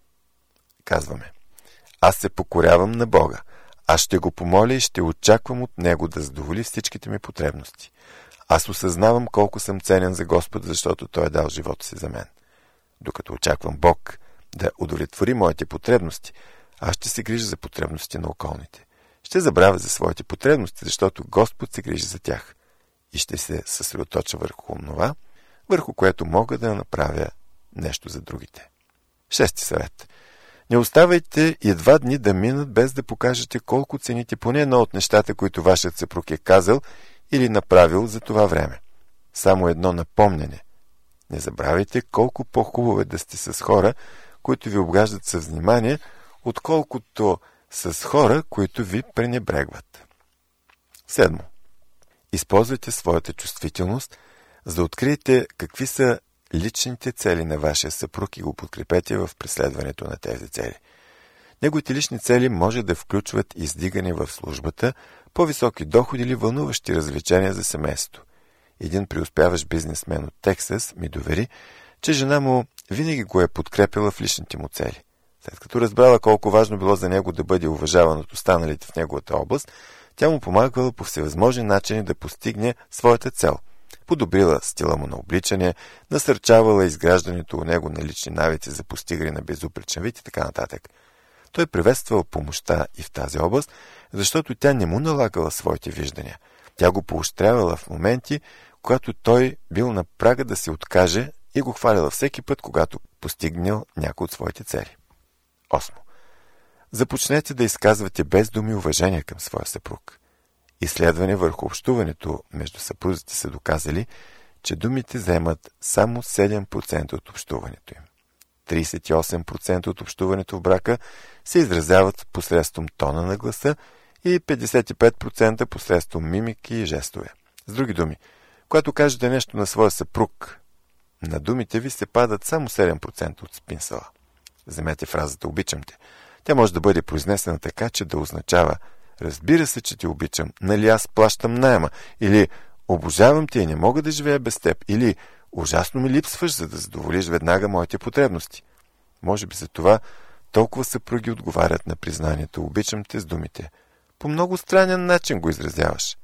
казваме: аз се покорявам на Бога. Аз ще го помоля и ще очаквам от Него да задоволи всичките ми потребности. Аз осъзнавам колко съм ценен за Господа, защото Той е дал живота си за мен. Докато очаквам Бог да удовлетвори моите потребности, аз ще се грижа за потребности на околните. Ще забравя за своите потребности, защото Господ се грижи за тях. И ще се съсредоточа върху онова, върху което мога да направя нещо за другите. Шести съвет. Не оставайте и два дни да минат, без да покажете колко цените поне едно от нещата, които вашият съпруг е казал или направил за това време. Само едно напомняне. Не забравяйте колко по-хубаво е да сте с хора, които ви обгаждат със внимание, отколкото с хора, които ви пренебрегват. Седмо. Използвайте своята чувствителност, за да откриете какви са личните цели на вашия съпруг и го подкрепете в преследването на тези цели. Неговите лични цели може да включват издигане в службата, по-високи доходи или вълнуващи развлечения за семейството. Един преуспяващ бизнесмен от Тексас ми довери, че жена му винаги го е подкрепила в личните му цели. След като разбрала колко важно било за него да бъде уважаван от останалите в неговата област, тя му помагала по всевъзможни начини да постигне своята цел. Подобрила стила му на обличане, насърчавала изграждането у него на лични навици за постигане на безупречен вид и така нататък. Той приветствал помощта и в тази област, защото тя не му налагала своите виждания. Тя го поощрявала в моменти, когато той бил на прага да се откаже и го хваляла всеки път, когато постигнал някой от своите цели. Осмо. Започнете да изказвате без думи уважение към своя съпруг. Изследване върху общуването между съпрузите са доказали, че думите заемат само седем процента от общуването им. тридесет и осем процента от общуването в брака се изразяват посредством тона на гласа и петдесет и пет процента посредством мимики и жестове. С други думи, когато кажете нещо на своя съпруг, на думите ви се падат само седем процента от смисъла. Вземете фразата «обичам те». Тя може да бъде произнесена така, че да означава «разбира се, че те обичам, нали аз плащам наема» или «обожавам те и не мога да живея без теб» или «ужасно ми липсваш, за да задоволиш веднага моите потребности». Може би за това толкова съпруги отговарят на признанието «обичам те» с думите. По много странен начин го изразяваш.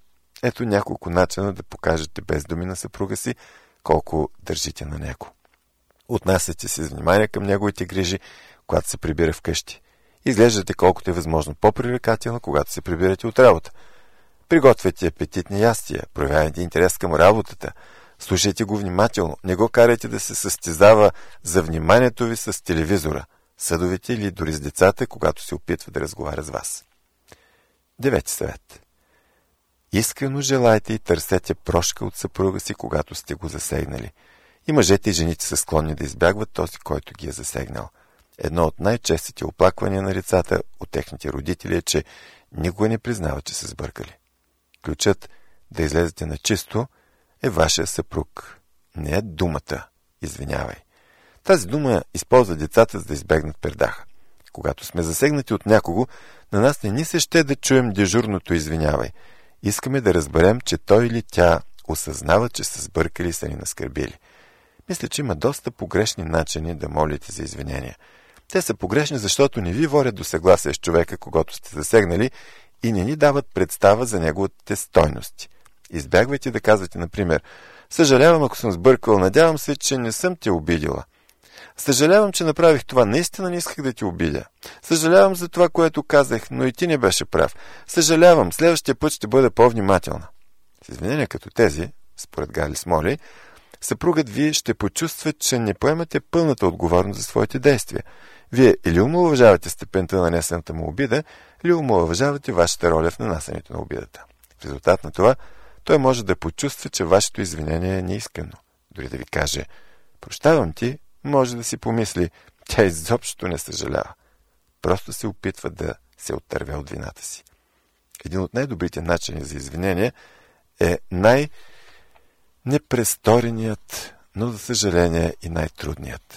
Ето няколко начина да покажете без думи на съпруга си колко държите на него. Отнасяте се с внимание към неговите грижи, когато се прибира вкъщи. Изглеждате колкото е възможно по-привлекателно, когато се прибирате от работа. Приготвяйте апетитни ястия, проявявайте интерес към работата, слушайте го внимателно, не го карайте да се състезава за вниманието ви с телевизора, съдовете или дори с децата, когато се опитва да разговаря с вас. Девети съвет. Искрено желайте и търсете прошка от съпруга си, когато сте го засегнали. И мъжете и жените са склонни да избягват този, който ги е засегнал. Едно от най-честите оплаквания на децата от техните родители е, че никога не признава, че са сбъркали. Ключът да излезете на чисто е вашия съпруг. Не е думата «извинявай». Тази дума използва децата, за да избегнат пердаха. Когато сме засегнати от някого, на нас не ни се ще да чуем дежурното «извинявай». Искаме да разберем, че той или тя осъзнава, че са сбъркали и са ни наскърбили. Мисля, че има доста погрешни начини да молите за извинения. Те са погрешни, защото не ви водят до съгласие с човека, когато сте засегнали, и не ни дават представа за неговите стойности. Избягвайте да казвате, например, съжалявам, ако съм сбъркал, надявам се, че не съм те обидила. Съжалявам, че направих това, наистина не исках да ти обидя. Съжалявам за това, което казах, но и ти не беше прав. Съжалявам, следващия път ще бъда по-внимателна. С извинения като тези, според Гали Смоли, съпругът ви ще почувства, че не поемате пълната отговорност за своите действия. Вие или омаловажавате степента на нанесената му обида, или омаловажавате вашата роля в нанасянето на обидата. В резултат на това, той може да почувства, че вашето извинение е неискрено. Дори да ви каже «Прощавам ти», може да си помисли «Тя изобщо не съжалява». Просто се опитва да се оттърве от вината си. Един от най-добрите начини за извинение е най-непрестореният, но за съжаление и най-трудният.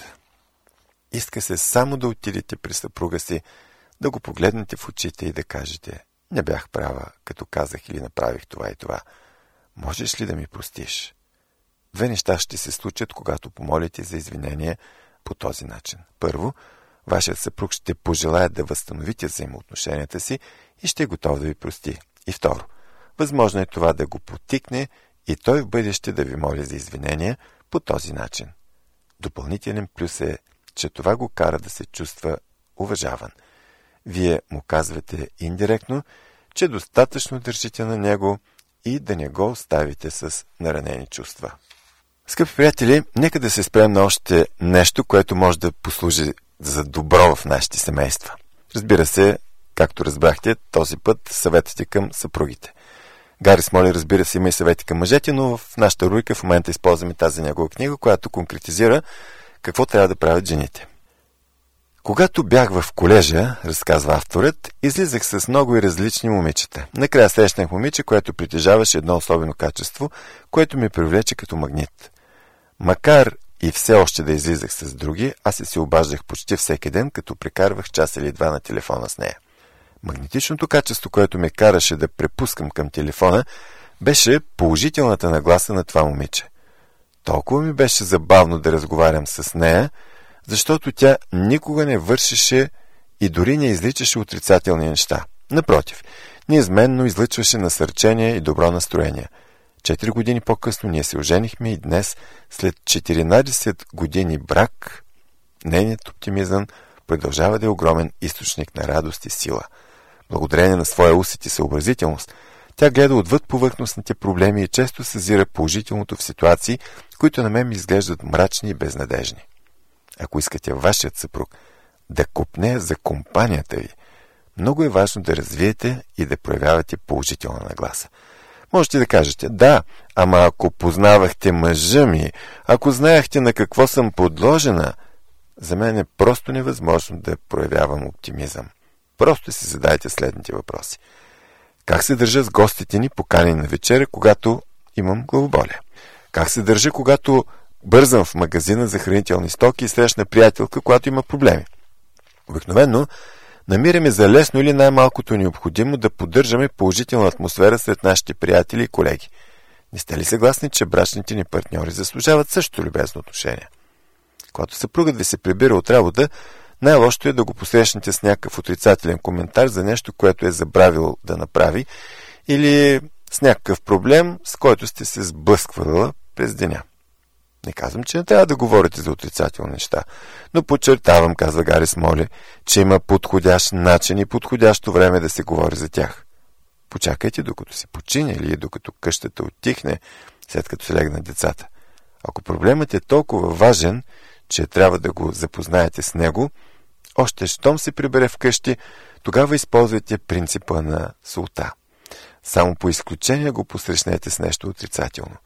Иска се само да отидете при съпруга си, да го погледнете в очите и да кажете «Не бях права, като казах или направих това и това. Можеш ли да ми простиш?» Две неща ще се случат, когато помолите за извинение по този начин. Първо, вашият съпруг ще пожелае да възстановите взаимоотношенията си и ще е готов да ви прости. И второ, възможно е това да го потикне и той в бъдеще да ви моли за извинения по този начин. Допълнителен плюс е, че това го кара да се чувства уважаван. Вие му казвате индиректно, че достатъчно държите на него и да не го оставите с наранени чувства. Скъпи приятели, нека да се спрем на още нещо, което може да послужи за добро в нашите семейства. Разбира се, както разбрахте, този път съветите към съпругите. Гари Смоли, разбира се, има и съвети към мъжете, но в нашата рубрика в момента използваме тази негова книга, която конкретизира какво трябва да правят жените. Когато бях в колежа, разказва авторът, излизах с много и различни момичета. Накрая срещнах момиче, което притежаваше едно особено качество, което ми привлече като магнит. Макар и все още да излизах с други, аз се обаждах почти всеки ден, като прекарвах час или два на телефона с нея. Магнетичното качество, което ме караше да препускам към телефона, беше положителната нагласа на това момиче. Толкова ми беше забавно да разговарям с нея, защото тя никога не вършеше и дори не изличаше отрицателни неща. Напротив, неизменно излъчваше насърчение и добро настроение. Четири години по-късно ние се оженихме и днес, след четиринадесет години брак, нейният оптимизъм продължава да е огромен източник на радост и сила. Благодарение на своя усет и съобразителност, тя гледа отвъд повърхностните проблеми и често съзира положителното в ситуации, които на мен ми изглеждат мрачни и безнадежни. Ако искате вашият съпруг да копне за компанията ви, много е важно да развиете и да проявявате положителна нагласа. Можете да кажете, да, ама ако познавахте мъжа ми, ако знаехте на какво съм подложена, за мен е просто невъзможно да проявявам оптимизъм. Просто си задайте следните въпроси. Как се държа с гостите ни, поканени на вечеря, когато имам главоболие? Как се държа, когато бързам в магазина за хранителни стоки и срещна приятелка, когато има проблеми? Обикновено намираме за лесно или най-малкото необходимо да поддържаме положителна атмосфера сред нашите приятели и колеги. Не сте ли съгласни, че брачните ни партньори заслужават също любезно отношение? Когато съпругът ви се прибира от работа, най-лошото е да го посрещнете с някакъв отрицателен коментар за нещо, което е забравил да направи, или с някакъв проблем, с който сте се сблъсквала през деня. Не казвам, че не трябва да говорите за отрицателни неща, но подчертавам, казва Гари Смоли, че има подходящ начин и подходящо време да се говори за тях. Почакайте докато се почине или докато къщата отихне, след като се легнат децата. Ако проблемът е толкова важен, че трябва да го запознаете с него, още щом се прибере вкъщи, тогава използвайте принципа на солта. Само по изключение го посрещнете с нещо отрицателно.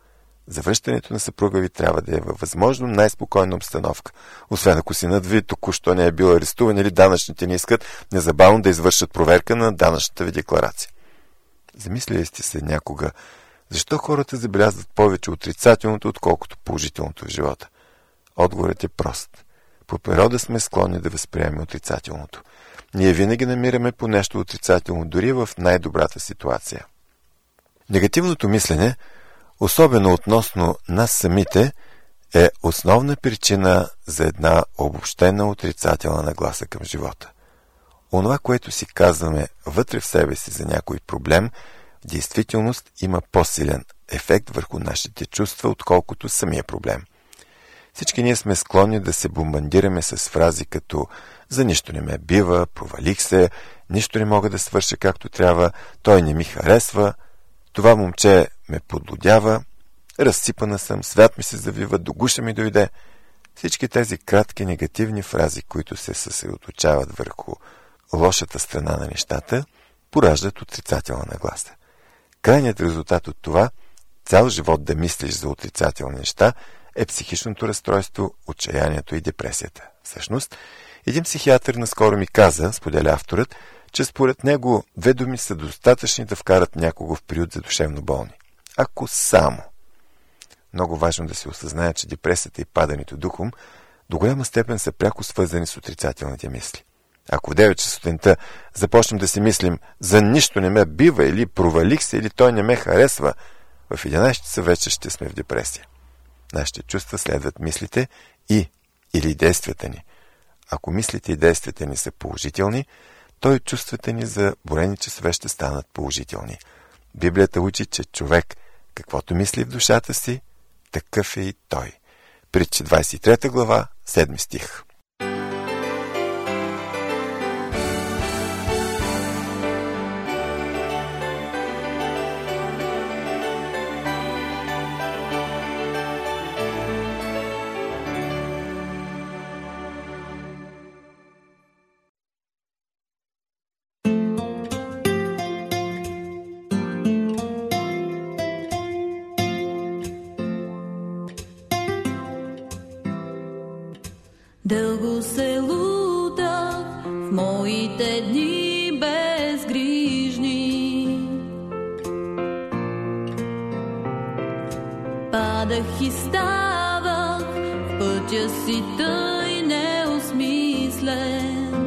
Завръщането на съпруга ви трябва да е във възможно най-спокойна обстановка, освен ако синът ви току-що не е бил арестуван или данъчните не искат незабавно да извършат проверка на данъчната ви декларация. Замислили сте се някога, защо хората забелязват повече отрицателното, отколкото положителното в живота? Отговорът е прост. По природа сме склонни да възприемем отрицателното. Ние винаги намираме по нещо отрицателно, дори в най-добрата ситуация. Негативното мислене, особено относно нас самите, е основна причина за една обобщена отрицателна нагласа към живота. Онова, което си казваме вътре в себе си за някой проблем, в действителност има по-силен ефект върху нашите чувства, отколкото самия проблем. Всички ние сме склонни да се бомбардираме с фрази като «За нищо не ме бива», «Провалих се», «Нищо не мога да свърша както трябва», «Той не ми харесва», «Това момче ме подлудява», «Разсипана съм», «Свят ми се завива», «До гуша ми дойде». Всички тези кратки негативни фрази, които се съсредоточават върху лошата страна на нещата, пораждат отрицателна нагласа. Крайният резултат от това, цял живот да мислиш за отрицателни неща, е психичното разстройство, отчаянието и депресията. Всъщност, един психиатър наскоро ми каза, споделя авторът, че според него две думи са достатъчни да вкарат някого в приют за душевно болни. Ако само. Много важно да се осъзнае, че депресията и падането духом до голяма степен са пряко свързани с отрицателните мисли. Ако в девет часа сутринта започнем да си мислим «За нищо не ме бива» или «Провалих се» или «Той не ме харесва», в единайсет часа вече ще сме в депресия. Нашите чувства следват мислите и или действията ни. Ако мислите и действията ни са положителни, то и чувствата ни за броени часове ще станат положителни. Библията учи, че човек, каквото мисли в душата си, такъв е и той. Притчи двайсет и трета глава, седми стих. Дълго се лутах в моите дни безгрижни. Падах и ставах в пътя си тъй неосмислен.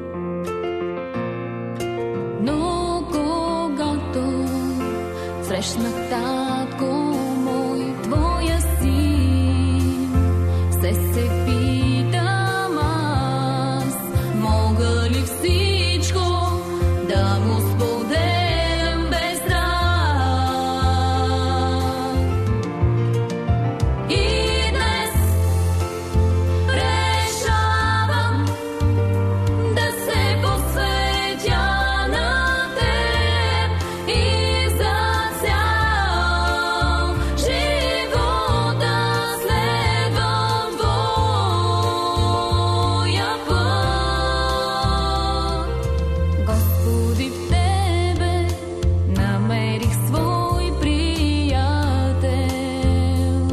Но когато срещнах татко мой, твоя син, все се питам аз, мога ли всичко да му споделям без страх? И днес решавам да се посветя на теб и за цял живота следвам твоя път. Господи, в тебе намерих свой приятел.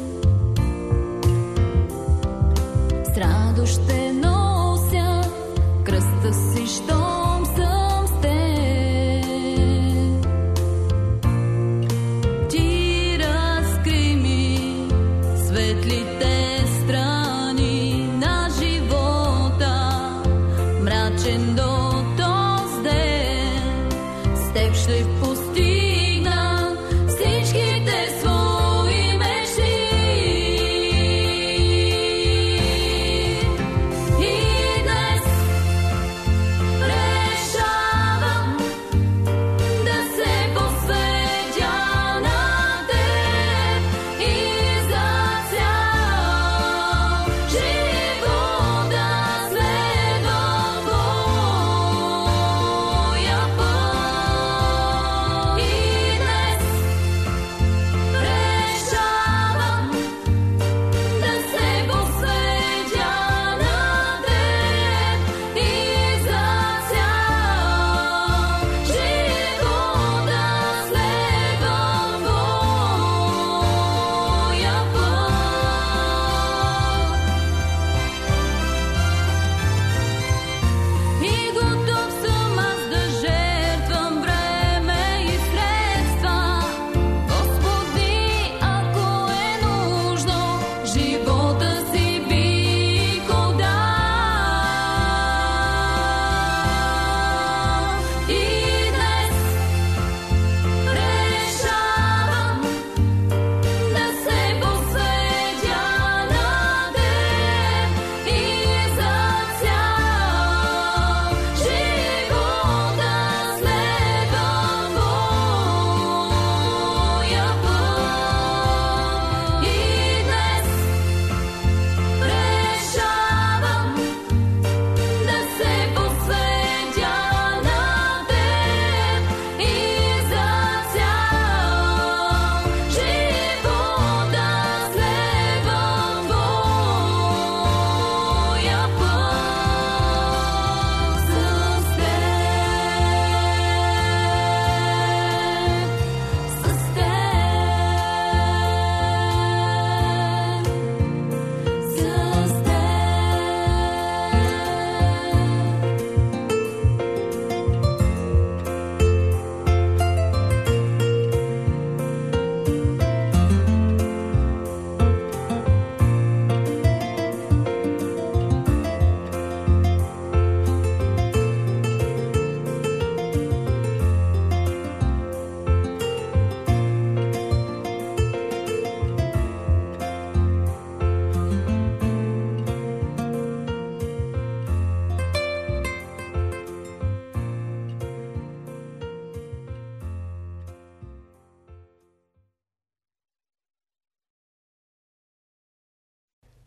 С радост ще нося кръста си, щом съм с теб. Ти разкри ми светлите страни на живота, мрачен до този ден. С теб ще постигна всичките свои мечти. И днес решавам да се посветя на теб и за цял живота следвам твоя път.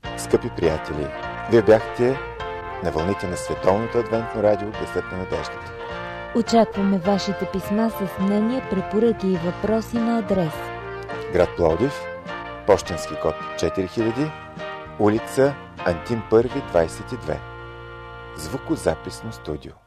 Скъпи приятели, вие бяхте на вълните на Световното адвентно радио Гласът на надеждата. Очакваме вашите писма с мнения, препоръки и въпроси на адрес: град Пловдив, пощенски код четири хиляди, улица Антим първи, двадесет и две. Звукозаписно студио.